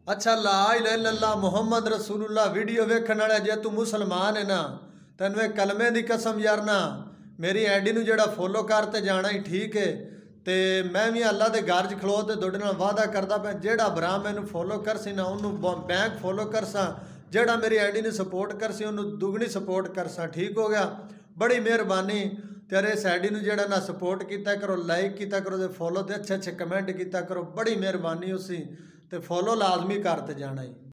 अच्छा ला इलाहा इल्लल्लाह मुहम्मद रसूलुल्लाह वीडियो वेखण वाला जे तू मुसलमान है ना तैनू एक कलमे की कसम यार ना मेरी आईडी नू जेड़ा फॉलो कर ते जाना ही ठीक है ते मैं भी अल्लाह के घर च खलो ते तुहाडे नाल वादा करदा पिया जेड़ा भरा मैनू फॉलो करसी ना उन्होंने बैंक फॉलो करसा जेड़ा मेरी आईडी ने सपोर्ट करसी उन्होंने दुगनी सपोर्ट करसा ठीक हो गया बड़ी मेहरबानी तेरे इस आईडी नू जेड़ा ना सपोर्ट किया करो लाइक किया करो ते फॉलो ते अच्छे अच्छे कमेंट किया करो बड़ी मेहरबानी उसी ते फॉलो लाजमी करते जाना ही।